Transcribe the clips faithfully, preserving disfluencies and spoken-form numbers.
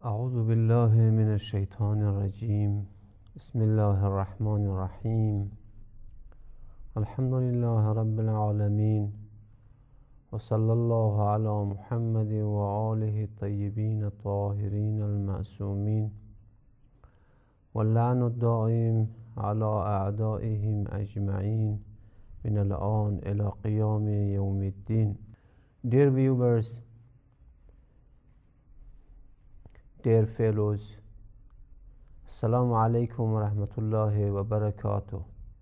أعوذ بالله من الشيطان الرجيم بسم الله الرحمن الرحيم الحمد لله رب العالمين وصلى الله على محمد وآله الطيبين الطاهرين المعصومين واللعن الدائم على أعدائهم أجمعين من الآن إلى قيام يوم الدين. Dear viewers, dear fellows, Assalamu alaikum wa rahmatullahi wa barakatuh.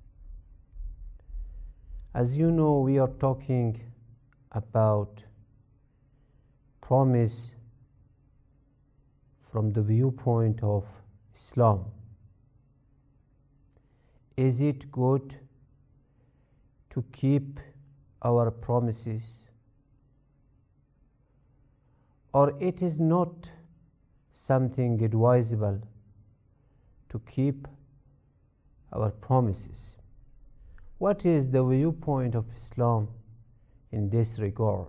As you know, we are talking about promise from the viewpoint of Islam. Is it good to keep our promises, or it is not something advisable to keep our promises? What is the viewpoint of Islam in this regard?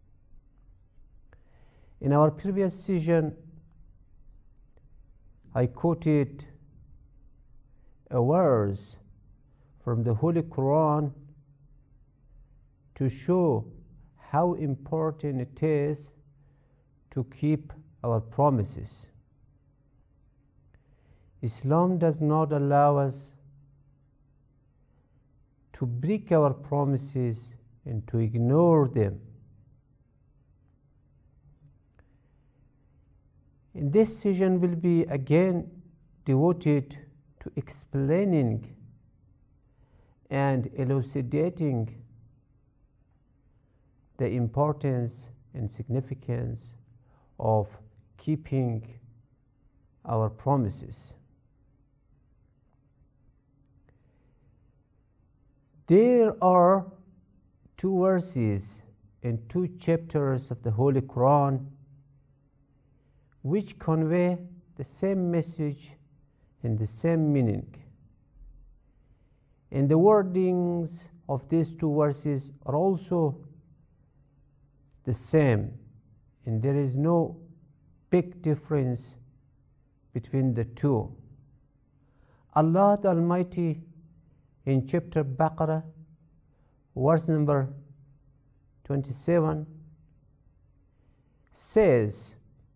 In our previous session, I quoted a verse from the Holy Quran to show how important it is to keep our promises. Islam does not allow us to break our promises and to ignore them. In this session will be again devoted to explaining and elucidating the importance and significance of keeping our promises. There are two verses in two chapters of the Holy Quran which convey the same message and the same meaning. And the wordings of these two verses are also the same, and there is no big difference between the two. Allah the Almighty in chapter Baqarah, verse number twenty-seven, says,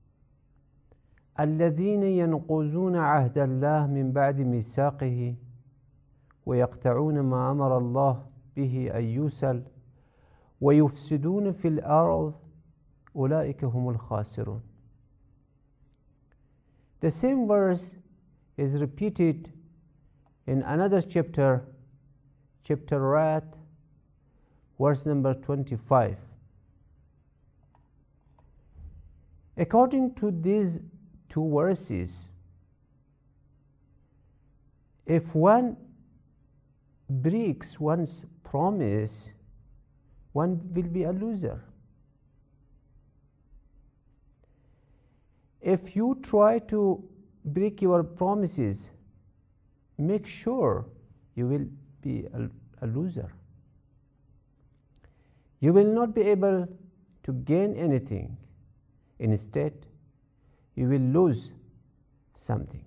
الذين ينقضون عهد الله من بعد ميثاقه ويقطعون ما أمر الله به أن يوصل ويفسدون في الأرض أولئك هم الخاسرون. The same verse is repeated in another chapter, chapter Ra'd, verse number twenty-five. According to these two verses, if one breaks one's promise, one will be a loser. If you try to break your promises, make sure you will be a, a loser. You will not be able to gain anything. Instead, you will lose something.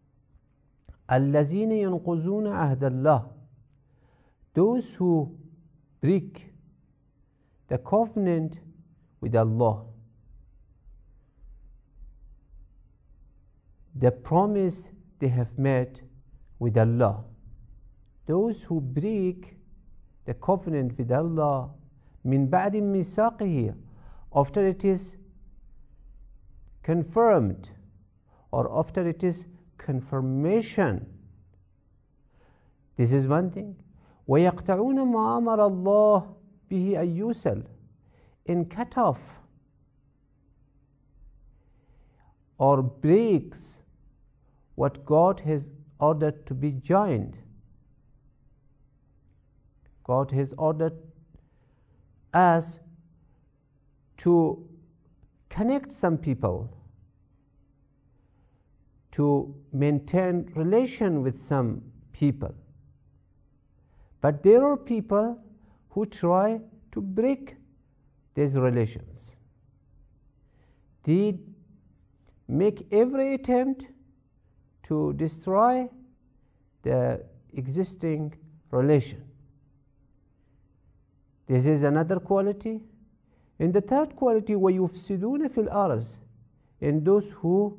الذين ينقضون عهد الله, those who break the covenant with Allah, the promise they have made with Allah. Those who break the covenant with Allah, min ba'di misaqihi, after it is confirmed or after it is confirmation. This is one thing. وَيَقْطَعُونَ مَا أَمَرَ اللَّهُ بِهِ أَن يُوصَلَ, and cut off or breaks what God has ordered to be joined. God has ordered us to connect some people, to maintain relation with some people. But there are people who try to break these relations. They make every attempt to destroy the existing relation. This is another quality. And the third quality, وَيُفْسِدُونَ فِي الْأَرْضِ, and those who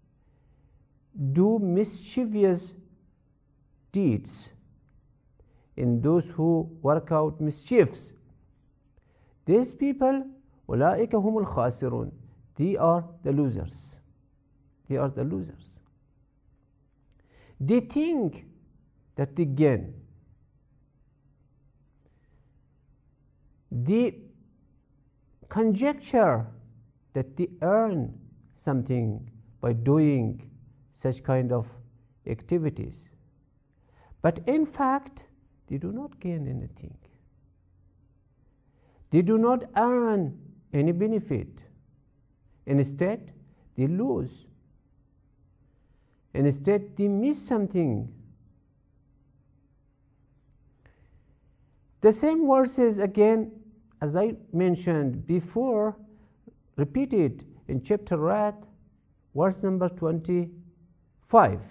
do mischievous deeds, and those who work out mischiefs. These people, أُولَٰئِكَ هُمُ الْخَاسِرُونَ, they are the losers. They are the losers. They think that they gain. They conjecture that they earn something by doing such kind of activities. But in fact, they do not gain anything. They do not earn any benefit. Instead, they lose. Instead, they miss something. The same verses again, as I mentioned before, repeated in chapter Ra'd, verse number twenty-five.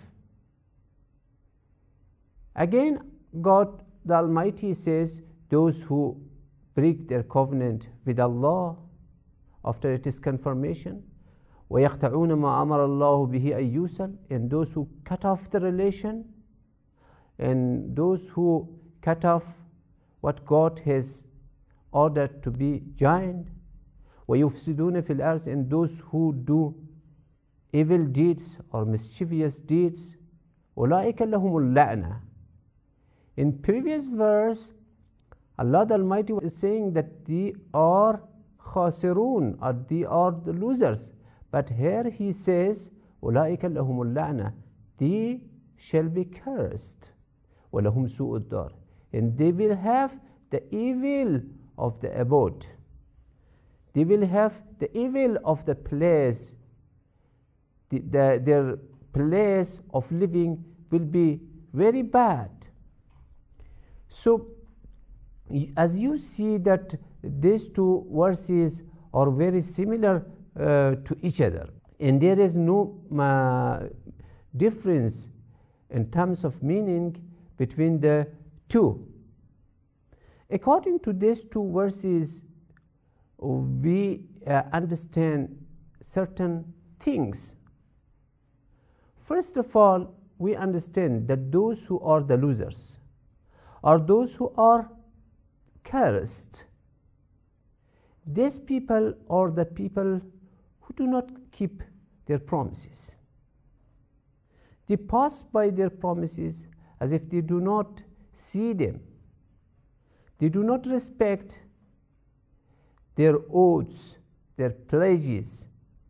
Again, God the Almighty says, those who break their covenant with Allah after it is confirmation, وَيَقْطَعُونَ مَا أَمَرَ اللَّهُ بِهِ أَن يُوصَلَ, and those who cut off the relation, and those who cut off what God has ordered to be joined, وَيُفْسِدُونَ فِي الْأَرْضِ, and those who do evil deeds or mischievous deeds, أُولَٰئِكَ لَهُمُ اللَّعْنَةُ. In previous verse, Allah the Almighty is saying that they are khasirun, or they are the losers. But here he says, أُولَٰئِكَ لَهُمُ اللَّعْنَةُ, they shall be cursed. وَلَهُمْ سُوءُ الدَّارِ, and they will have the evil of the abode. They will have the evil of the place. The, the, their place of living will be very bad. So, as you see that these two verses are very similar uh, to each other, and there is no uh, difference in terms of meaning between the two. According to these two verses, we uh, understand certain things. First of all, we understand that those who are the losers are those who are cursed. These people are the people who do not keep their promises. They pass by their promises as if they do not see them. They do not respect their oaths, their pledges.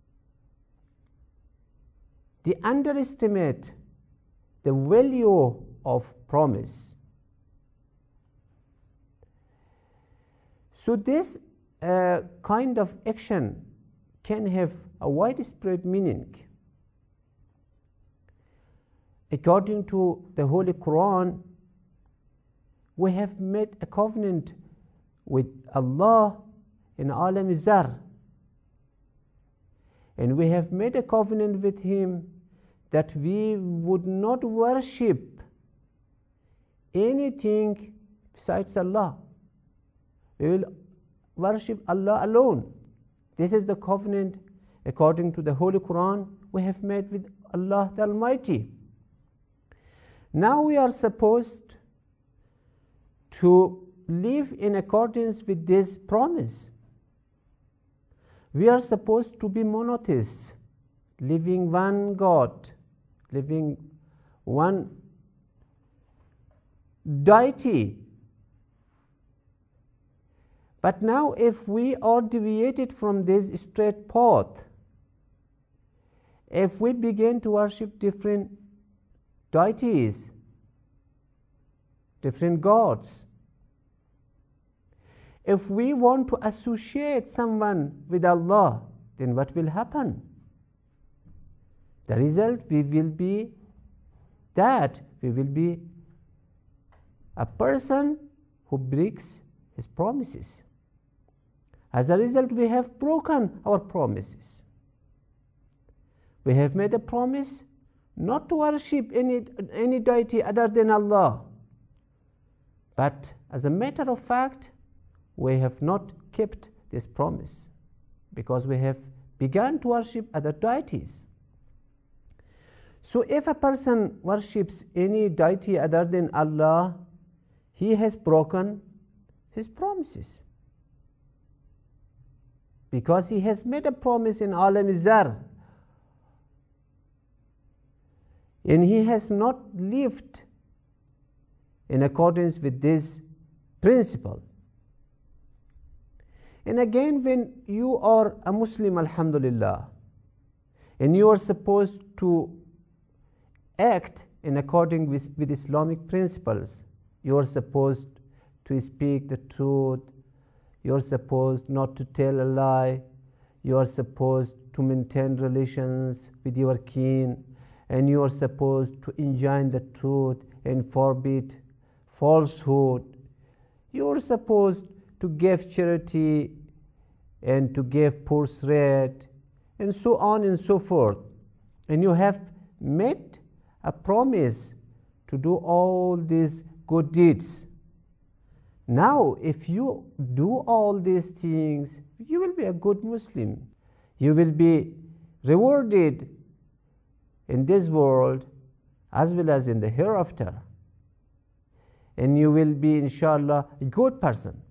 They underestimate the value of promise. So this uh, kind of action can have a widespread meaning. According to the Holy Quran, we have made a covenant with Allah in Alam Zar, and we have made a covenant with Him that we would not worship anything besides Allah. We will worship Allah alone. This is the covenant according to the Holy Quran we have made with Allah the Almighty. Now we are supposed to live in accordance with this promise. We are supposed to be monotheists, living one God, living one deity. But now if we are deviated from this straight path, if we begin to worship different deities, different gods, if we want to associate someone with Allah, then what will happen? The result, we will be that we will be a person who breaks his promises. As a result, we have broken our promises. We have made a promise not to worship any, any deity other than Allah. But as a matter of fact, we have not kept this promise because we have begun to worship other deities. So if a person worships any deity other than Allah, he has broken his promises, because he has made a promise in Alam Zar and he has not lived in accordance with this principle. And again, when you are a Muslim, alhamdulillah, and you are supposed to act in accordance with, with Islamic principles, you are supposed to speak the truth, you are supposed not to tell a lie, you are supposed to maintain relations with your kin, and you are supposed to enjoin the truth and forbid falsehood. You are supposed to give charity and to give poor threat, and so on and so forth. And you have made a promise to do all these good deeds. Now, if you do all these things, you will be a good Muslim. You will be rewarded in this world as well as in the hereafter. And you will be, inshallah, a good person.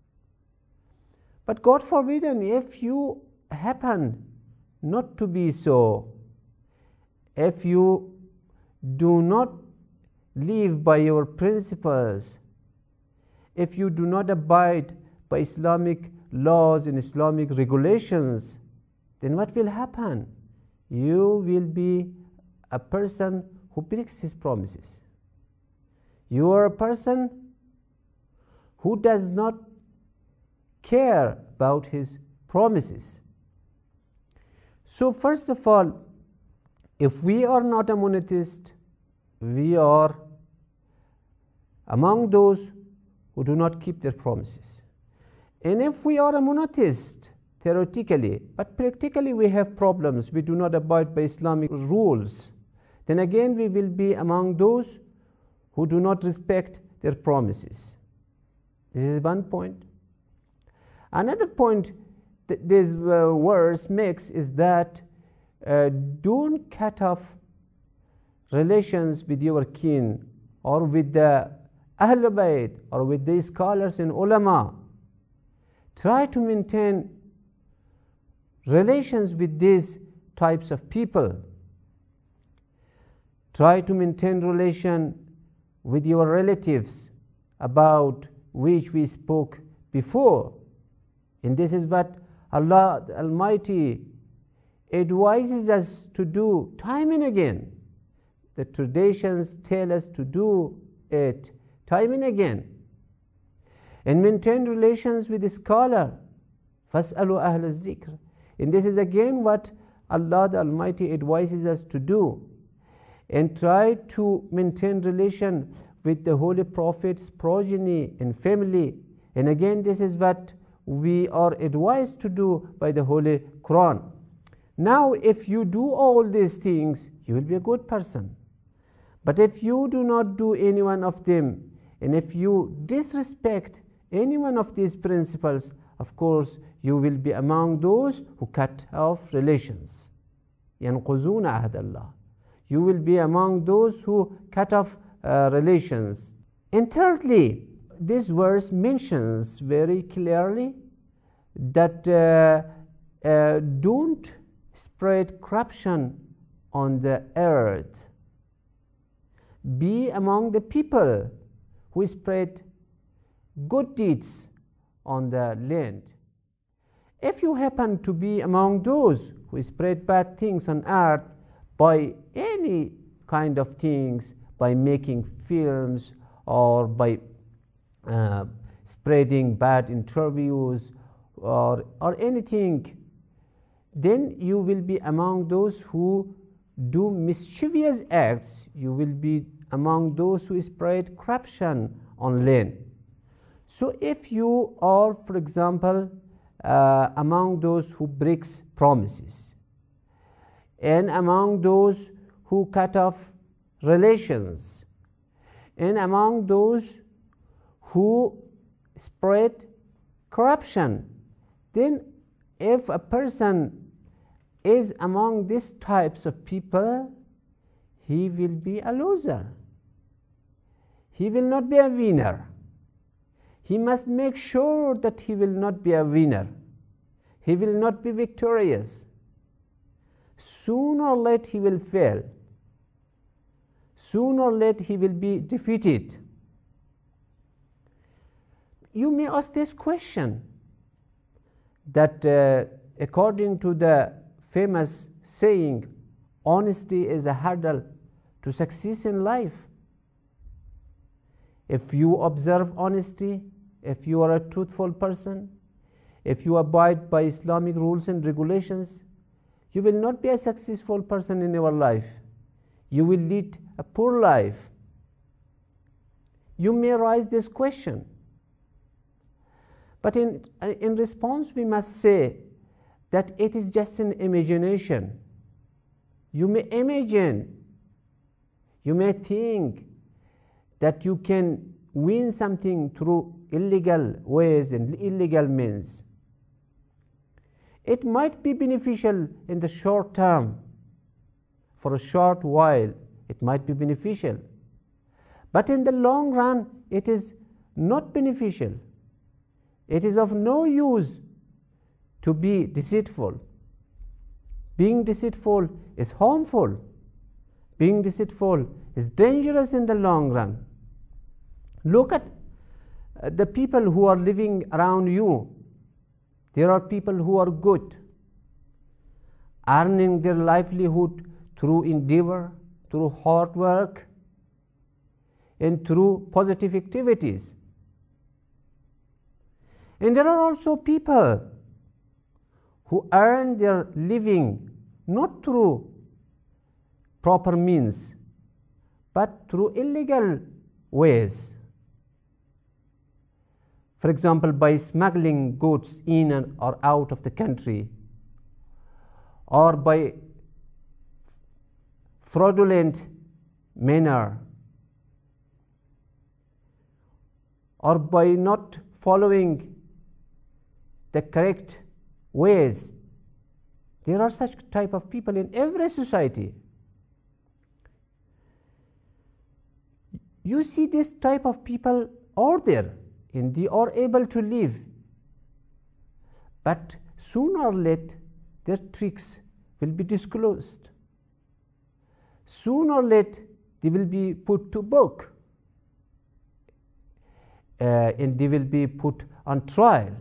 But God forbid, if you happen not to be so, if you do not live by your principles, if you do not abide by Islamic laws and Islamic regulations, then what will happen? You will be a person who breaks his promises. You are a person who does not care about his promises. So first of all, if we are not a monotheist, we are among those who do not keep their promises. And if we are a monotheist, theoretically, but practically we have problems, we do not abide by Islamic rules, then again we will be among those who do not respect their promises. This is one point. Another point that this uh, verse makes is that uh, don't cut off relations with your kin or with the Ahlul Bayt or with the scholars and ulama. Try to maintain relations with these types of people. Try to maintain relation with your relatives about which we spoke before. And this is what Allah the Almighty advises us to do time and again. The traditions tell us to do it time and again. And maintain relations with the scholar. فَاسْأَلُوا أَهْلَ الذِّكْرِ. And this is again what Allah the Almighty advises us to do. And try to maintain relation with the Holy Prophet's progeny and family. And again, this is what we are advised to do by the Holy Quran. Now, if you do all these things, you will be a good person. But if you do not do any one of them, and if you disrespect any one of these principles, of course, you will be among those who cut off relations. يَنْقُضُونَ عَهْدَ اللَّهِ. You will be among those who cut off uh, relations. And thirdly, this verse mentions very clearly that uh, uh, don't spread corruption on the earth. Be among the people who spread good deeds on the land. If you happen to be among those who spread bad things on earth by any kind of things, by making films or by uh, spreading bad interviews or, or anything, then you will be among those who do mischievous acts. You will be among those who spread corruption on land. So if you are, for example, uh, among those who breaks promises, and among those who cut off relations, and among those who spread corruption, then if a person is among these types of people, he will be a loser. He will not be a winner. He must make sure that he will not be a winner. He will not be victorious. Sooner or later he will fail. Sooner or later he will be defeated. You may ask this question, that uh, according to the famous saying, honesty is a hurdle to success in life. If you observe honesty, if you are a truthful person, if you abide by Islamic rules and regulations, you will not be a successful person in your life. You will lead a poor life. You may raise this question, but in, in response we must say that it is just an imagination. You may imagine, you may think that you can win something through illegal ways and illegal means. It might be beneficial in the short term. For a short while, it might be beneficial. But in the long run, it is not beneficial. It is of no use to be deceitful. Being deceitful is harmful. Being deceitful is dangerous in the long run. Look at uh, the people who are living around you. There are people who are good, earning their livelihood through endeavor, through hard work, and through positive activities. And there are also people who earn their living not through proper means, but through illegal ways. For example, by smuggling goods in and or out of the country, or by fraudulent manner, or by not following the correct ways. There are such type of people in every society. You see, this type of people are there and they are able to live, but sooner or later their tricks will be disclosed. Sooner or later they will be put to book, uh, and they will be put on trial,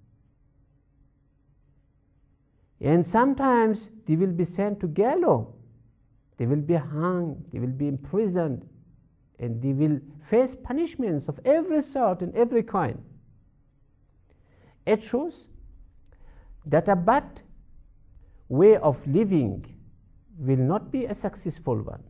and sometimes they will be sent to gallows. They will be hung, they will be imprisoned, and they will face punishments of every sort and every kind. It shows that a bad way of living will not be a successful one.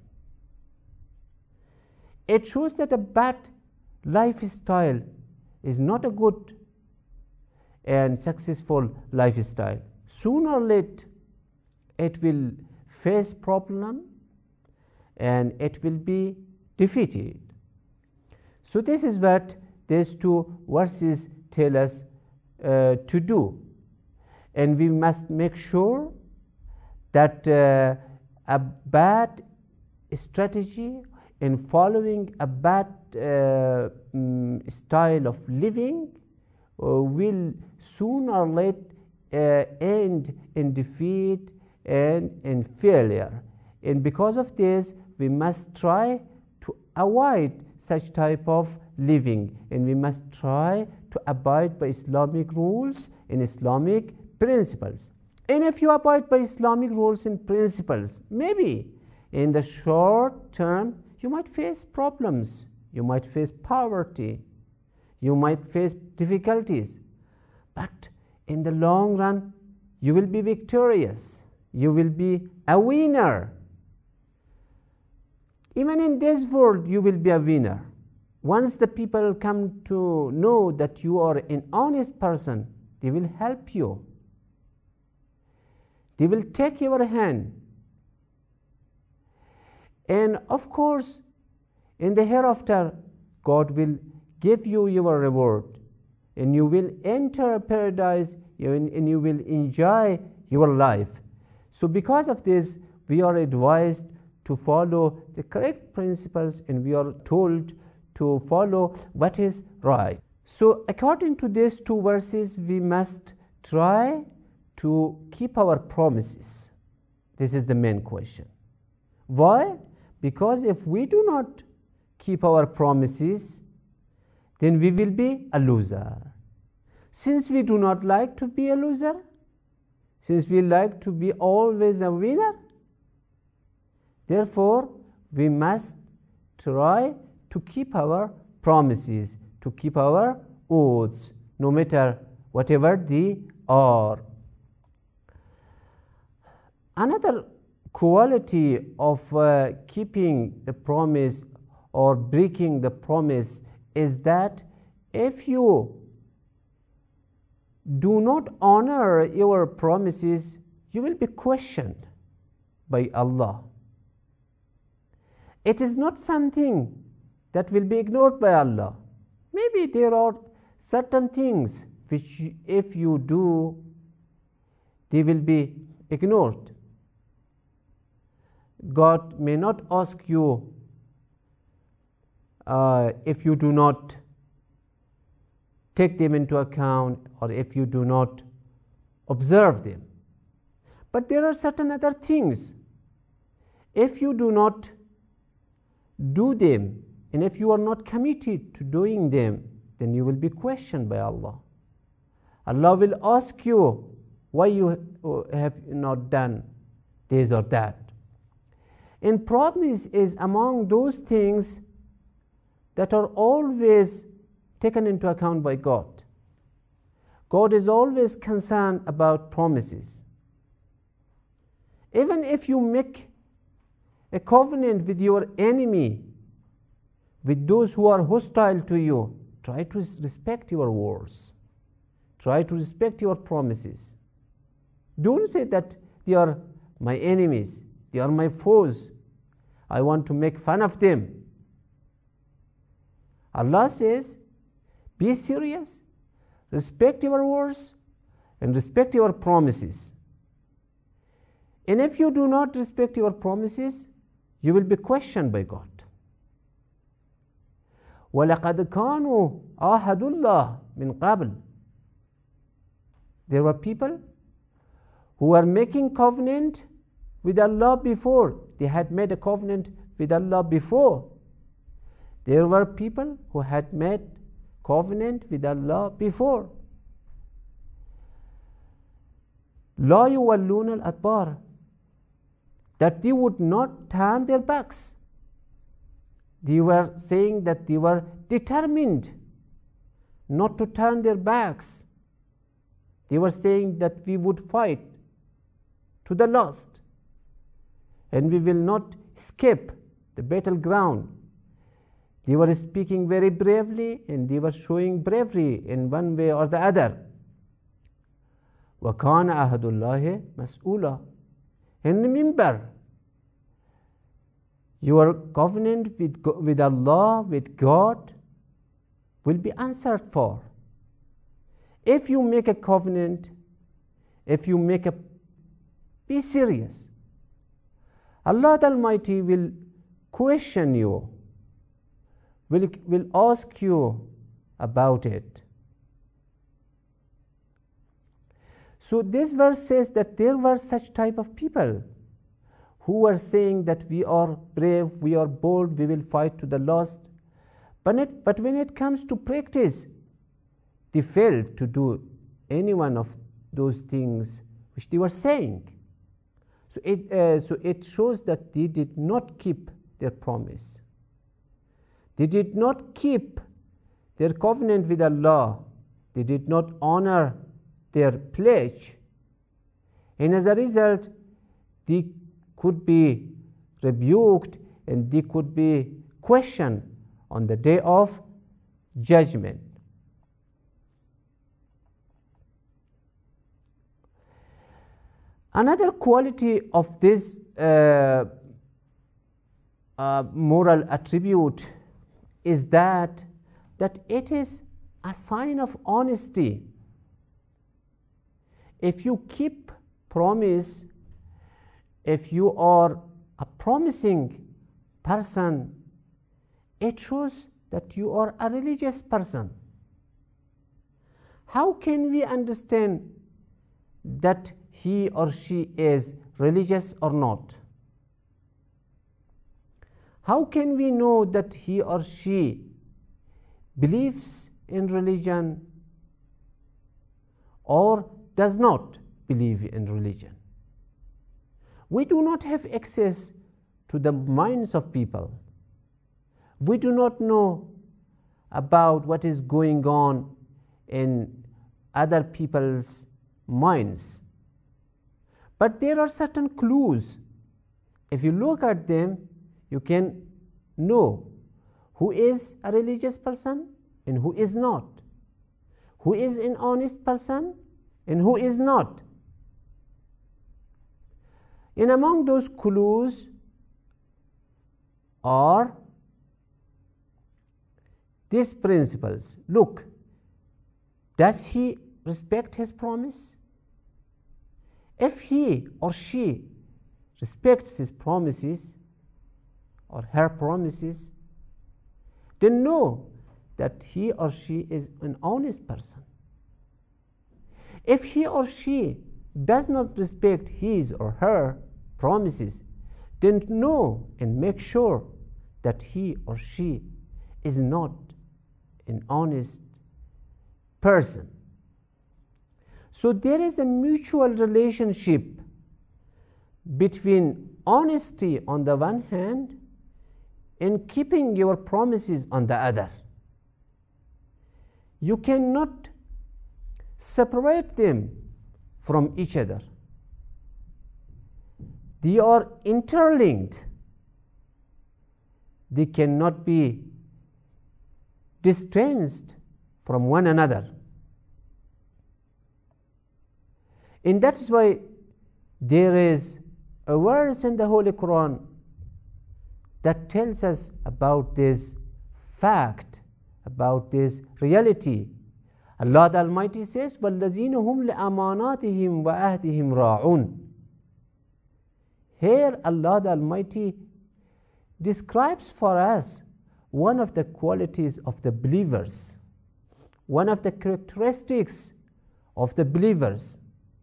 It shows that a bad lifestyle is not a good and successful lifestyle. Sooner or later it will face problem and it will be defeated. So this is what these two verses tell us uh, to do, and we must make sure that uh, a bad strategy in following a bad uh, um, style of living uh, will sooner or later uh, end in defeat and in failure. And because of this, we must try to avoid such type of living, and we must try to abide by Islamic rules and Islamic principles. And if you abide by Islamic rules and principles, maybe in the short term you might face problems, you might face poverty, you might face difficulties, but in the long run you will be victorious, you will be a winner. Even in this world you will be a winner. Once the people come to know that you are an honest person, they will help you. They will take your hand And of course, in the hereafter, God will give you your reward, and you will enter paradise, and you will enjoy your life. So because of this, we are advised to follow the correct principles, and we are told to follow what is right. So according to these two verses, we must try to keep our promises. This is the main question. Why? Because if we do not keep our promises, then we will be a loser. Since we do not like to be a loser, since we like to be always a winner, therefore we must try to keep our promises, to keep our oaths, no matter whatever they are. Another quality of uh, keeping the promise or breaking the promise is that if you do not honor your promises, you will be questioned by Allah. It is not something that will be ignored by Allah. Maybe there are certain things which if you do, they will be ignored. God may not ask you uh, if you do not take them into account, or if you do not observe them. But there are certain other things. If you do not do them, and if you are not committed to doing them, then you will be questioned by Allah. Allah will ask you why you have not done this or that. And promise is among those things that are always taken into account by God. God is always concerned about promises. Even if you make a covenant with your enemy, with those who are hostile to you, try to respect your words. Try to respect your promises. Don't say that they are my enemies, they are my foes, I want to make fun of them. Allah says, be serious, respect your words, and respect your promises. And if you do not respect your promises, you will be questioned by God. وَلَقَدْ كَانُوا عَاهَدُوا اللَّهِ مِنْ قَبْلِ. There were people who were making covenant with Allah before. They had made a covenant with Allah before. There were people who had made covenant with Allah before. لَا يُوَلُّونَ الْأَدْبَارَ. That they would not turn their backs. They were saying that they were determined not to turn their backs. They were saying that we would fight to the last, and we will not escape the battleground. They were speaking very bravely, and they were showing bravery in one way or the other. وَكَانَ أَهْدُ اللَّهِ مَسْئُولًا. And remember, your covenant with, with Allah, with God, will be answered for. If you make a covenant, if you make a, be serious. Allah the Almighty will question you, will, will ask you about it. So this verse says that there were such type of people who were saying that we are brave, we are bold, we will fight to the last. But, it, but when it comes to practice, they failed to do any one of those things which they were saying. So it, uh, so it shows that they did not keep their promise. They did not keep their covenant with Allah. They did not honor their pledge. And as a result, they could be rebuked and they could be questioned on the day of judgment. Another quality of this uh, uh, moral attribute is that that it is a sign of honesty. If you keep promise, if you are a promising person, it shows that you are a religious person. How can we understand that he or she is religious or not? How can we know that he or she believes in religion or does not believe in religion? We do not have access to the minds of people. We do not know about what is going on in other people's minds. But there are certain clues. If you look at them, you can know who is a religious person and who is not, who is an honest person and who is not. And among those clues are these principles. Look, does he respect his promise? If he or she respects his promises or her promises, then know that he or she is an honest person. If he or she does not respect his or her promises, then know and make sure that he or she is not an honest person. So there is a mutual relationship between honesty on the one hand and keeping your promises on the other. You cannot separate them from each other. They are interlinked. They cannot be distanced from one another. And that is why there is a verse in the Holy Quran that tells us about this fact, about this reality. Allah the Almighty says, وَالَّذِينَ هُمْ لِأَمَانَاتِهِمْ وَأَهْدِهِمْ رَاعُونَ. Here Allah the Almighty describes for us one of the qualities of the believers, one of the characteristics of the believers.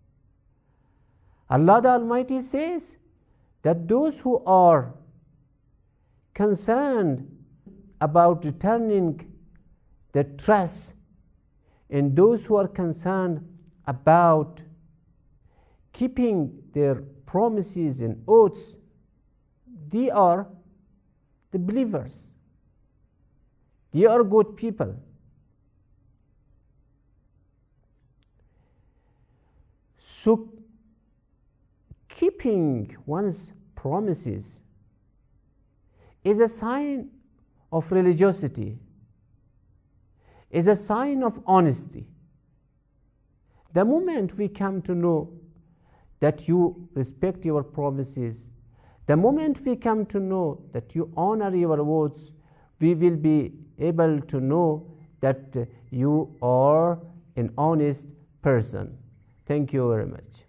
Allah the Almighty says that those who are concerned about returning the trust and those who are concerned about keeping their promises and oaths, they are the believers. They are good people. So keeping one's promises is a sign of religiosity, is a sign of honesty. The moment we come to know that you respect your promises, the moment we come to know that you honor your words, we will be able to know that you are an honest person. Thank you very much.